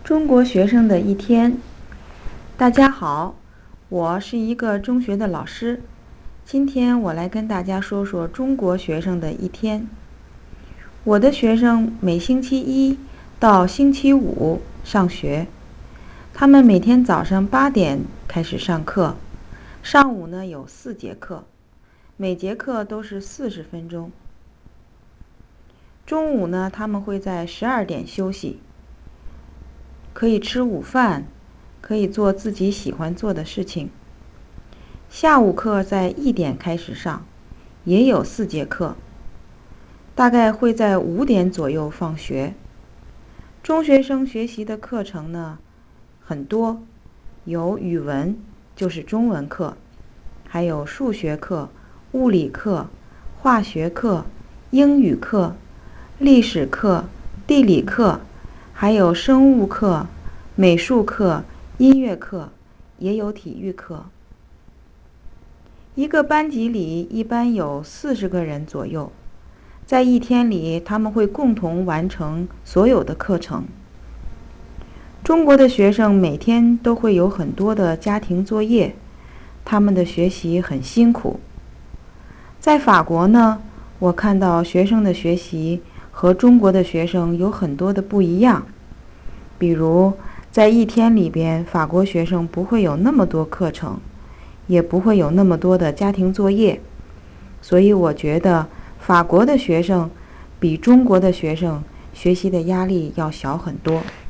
中国学生的一天。大家好，我是一个中学的老师。今天我来跟大家说说中国学生的一天。我的学生每星期一到星期五上学，他们每天早上8点开始上课，上午呢有4节课，每节课都是40分钟。中午呢，他们会在12点休息，可以吃午饭，可以做自己喜欢做的事情。下午课在1点开始上，也有4节课，大概会在5点左右放学。中学生学习的课程呢很多，有语文，就是中文课，还有数学课、物理课、化学课、英语课、历史课、地理课，还有生物课、美术课、音乐课，也有体育课。一个班级里一般有40个人左右，在一天里他们会共同完成所有的课程。中国的学生每天都会有很多的家庭作业，他们的学习很辛苦。在法国呢，我看到学生的学习和中国的学生有很多的不一样。比如在一天里边，法国学生不会有那么多课程，也不会有那么多的家庭作业，所以我觉得法国的学生比中国的学生学习的压力要小很多。